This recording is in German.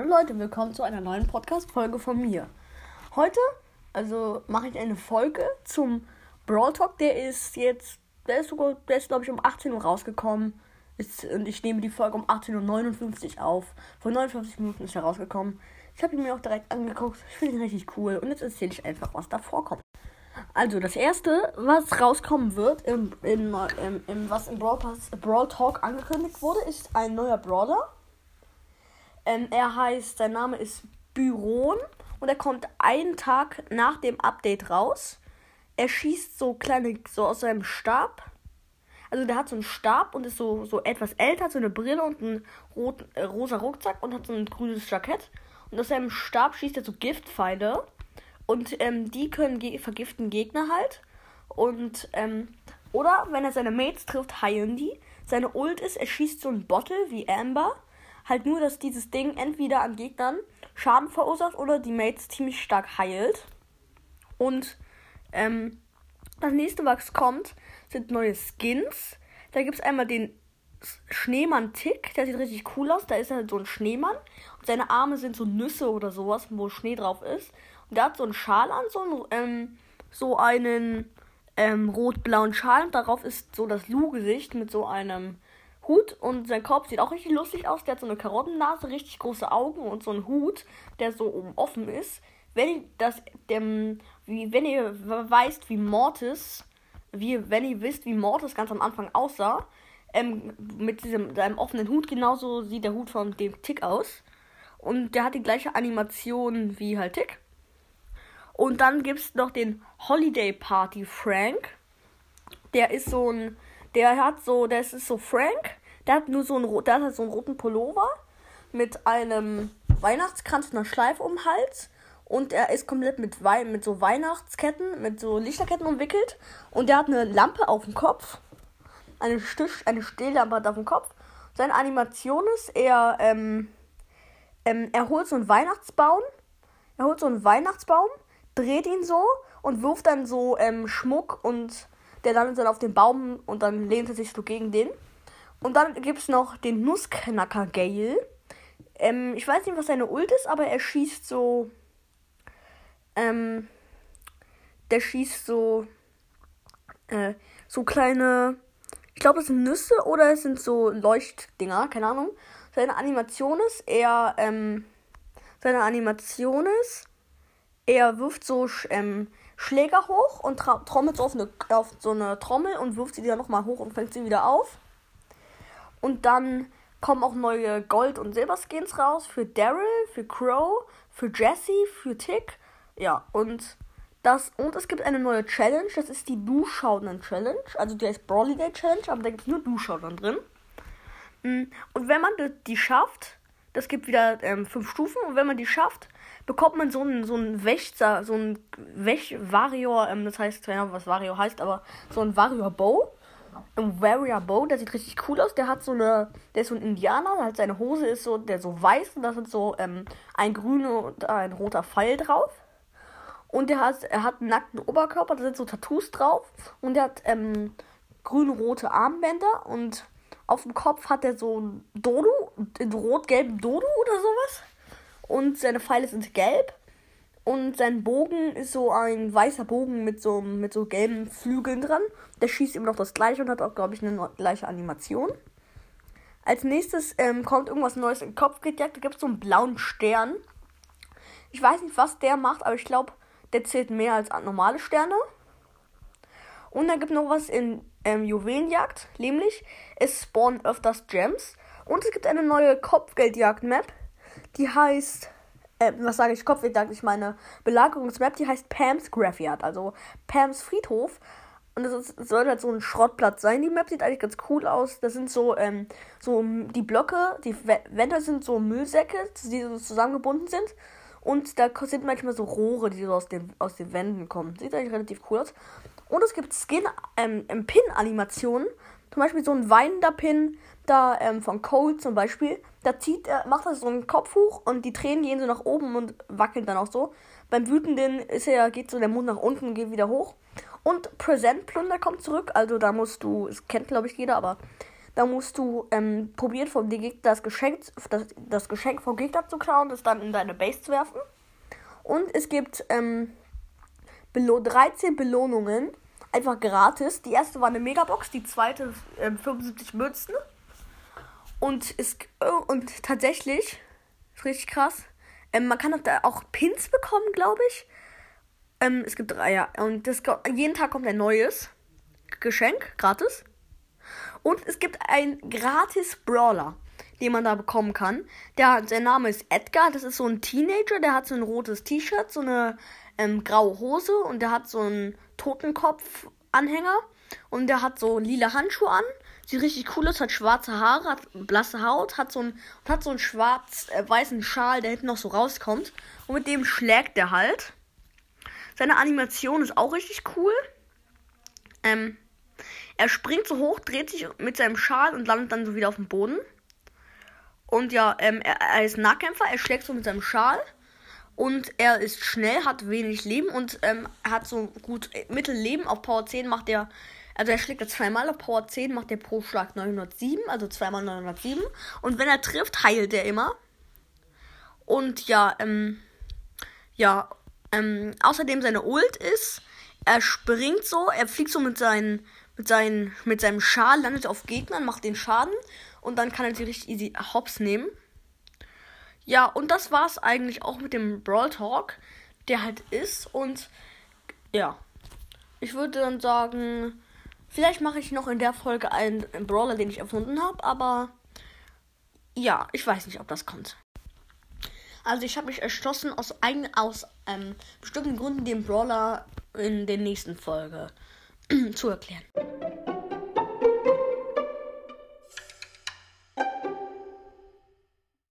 Leute, willkommen zu einer neuen Podcast-Folge von mir. Heute, mache ich eine Folge zum Brawl Talk. Der ist glaube ich um 18 Uhr rausgekommen. Und ich nehme die Folge um 18:59 Uhr auf. Vor 59 Minuten ist er rausgekommen. Ich habe ihn mir auch direkt angeguckt. Ich finde ihn richtig cool. Und jetzt erzähle ich einfach, was da vorkommt. Also, das erste, was rauskommen wird, was im Brawl Talk angekündigt wurde, ist ein neuer Brawler. Sein Name ist Byron und er kommt einen Tag nach dem Update raus. Er schießt so aus seinem Stab. Also der hat so einen Stab und ist so etwas älter, hat so eine Brille und einen rosa Rucksack und hat so ein grünes Jackett. Und aus seinem Stab schießt er so Giftpfeile. Und die können vergiften Gegner halt. Und, oder wenn er seine Mates trifft, heilen die. Seine Ult ist, er schießt so ein Bottle wie Amber. Halt nur, dass dieses Ding entweder an Gegnern Schaden verursacht oder die Mates ziemlich stark heilt. Und das nächste, was kommt, sind neue Skins. Da gibt es einmal den Schneemann Tick, der sieht richtig cool aus. Da ist halt so ein Schneemann und seine Arme sind so Nüsse oder sowas, wo Schnee drauf ist. Und der hat so einen Schal an, so einen rot-blauen Schal. Und darauf ist so das Lu-Gesicht mit so einem Hut. Und sein Kopf sieht auch richtig lustig aus. Der hat so eine Karottennase, richtig große Augen und so einen Hut, der so oben offen ist. Wenn ihr wisst, wie Mortis ganz am Anfang aussah, mit seinem offenen Hut, genauso sieht der Hut von dem Tick aus. Und der hat die gleiche Animation wie halt Tick. Und dann gibt es noch den Holiday Party Frank. Der ist so Frank. Der hat so einen roten Pullover mit einem Weihnachtskranz und einer Schleife um den Hals. Und er ist komplett mit so Weihnachtsketten, mit so Lichterketten umwickelt. Und der hat eine Lampe auf dem Kopf. Eine Stehlampe hat auf dem Kopf. Seine Animation ist, er holt so einen Weihnachtsbaum. Dreht ihn so und wirft dann so Schmuck und der landet dann auf dem Baum und dann lehnt er sich so gegen den. Und dann gibt es noch den Nussknacker Gale. Ich weiß nicht, was seine Ult ist, aber er schießt so so kleine, ich glaube, es sind Nüsse oder es sind so Leuchtdinger, keine Ahnung. Seine Animation ist, er wirft so Schläger hoch und trommelt so auf so eine Trommel und wirft sie dann nochmal hoch und fängt sie wieder auf. Und dann kommen auch neue Gold- und Silberskins raus für Daryl, für Crow, für Jesse, für Tick. Ja, und es gibt eine neue Challenge, das ist die Duschschaudern-Challenge. Also die heißt Brawly Day Challenge, aber da gibt es nur Duschschaudern drin. Und wenn man die schafft, das gibt wieder 5 Stufen, und wenn man die schafft, bekommt man so einen Warrior, das heißt, keine Ahnung, was Warrior heißt, aber so ein Warrior Bow. Ein Warrior Bow, der sieht richtig cool aus. Der ist so ein Indianer, halt seine Hose ist so weiß und da sind so ein grüner und ein roter Pfeil drauf. Und er hat einen nackten Oberkörper, da sind so Tattoos drauf. Und er hat grün-rote Armbänder und auf dem Kopf hat er so ein Dodo, einen rot-gelben Dodo oder sowas. Und seine Pfeile sind gelb. Und sein Bogen ist so ein weißer Bogen mit so gelben Flügeln dran. Der schießt immer noch das gleiche und hat auch, glaube ich, eine gleiche Animation. Als nächstes kommt irgendwas Neues in den Kopf gejagt. Da gibt es so einen blauen Stern. Ich weiß nicht, was der macht, aber ich glaube, der zählt mehr als normale Sterne. Und dann gibt es noch was in Juwelenjagd. Nämlich, es spawnen öfters Gems. Und es gibt eine neue Kopfgeldjagd-Map. Die heißt, Kopfgeldjagd? Ich meine Belagerungsmap. Die heißt Pam's Graveyard. Also Pam's Friedhof. Und soll halt so ein Schrottplatz sein. Die Map sieht eigentlich ganz cool aus. Das sind so die Blöcke, die Wände sind so Müllsäcke, die so zusammengebunden sind. Und da sind manchmal so Rohre, die so aus den Wänden kommen. Sieht eigentlich relativ cool aus. Und es gibt Pin-Animationen. Zum Beispiel so ein weinender Pin, da von Cole zum Beispiel. Da macht er so einen Kopf hoch und die Tränen gehen so nach oben und wackeln dann auch so. Beim Wütenden geht so der Mund nach unten und geht wieder hoch. Und Present Plunder kommt zurück. Also da das kennt glaube ich jeder, aber Da musst du probieren, vom Gegner das Geschenk vom Gegner zu klauen, das dann in deine Base zu werfen. Und es gibt 13 Belohnungen, einfach gratis. Die erste war eine Megabox, die zweite 75 Münzen. Und tatsächlich, ist richtig krass, man kann da auch Pins bekommen, glaube ich. Es gibt 3, ja. Und jeden Tag kommt ein neues Geschenk, gratis. Und es gibt einen gratis Brawler, den man da bekommen kann. Sein Name ist Edgar, das ist so ein Teenager, der hat so ein rotes T-Shirt, so eine graue Hose und der hat so einen Totenkopf-Anhänger und der hat so lila Handschuhe an. Sieht richtig cool aus, hat schwarze Haare, hat blasse Haut, hat so einen schwarz-weißen Schal, der hinten noch so rauskommt. Und mit dem schlägt der halt. Seine Animation ist auch richtig cool. Er springt so hoch, dreht sich mit seinem Schal und landet dann so wieder auf dem Boden. Und ja, er ist Nahkämpfer, er schlägt so mit seinem Schal. Und er ist schnell, hat wenig Leben und hat so gut Mittelleben. Auf Power 10 macht er, also er schlägt 2-mal, auf Power 10 macht er pro Schlag 907, also 2-mal 907. Und wenn er trifft, heilt er immer. Und ja, außerdem seine Ult ist, er springt so, er fliegt so mit seinem Schal, landet auf Gegnern, macht den Schaden und dann kann er sie richtig easy hops nehmen. Ja, und das war's eigentlich auch mit dem Brawl Talk, der halt ist. Und ja, ich würde dann sagen, vielleicht mache ich noch in der Folge einen Brawler, den ich erfunden habe, aber ja, ich weiß nicht, ob das kommt. Also ich habe mich entschlossen, aus bestimmten Gründen den Brawler in der nächsten Folge zu erklären.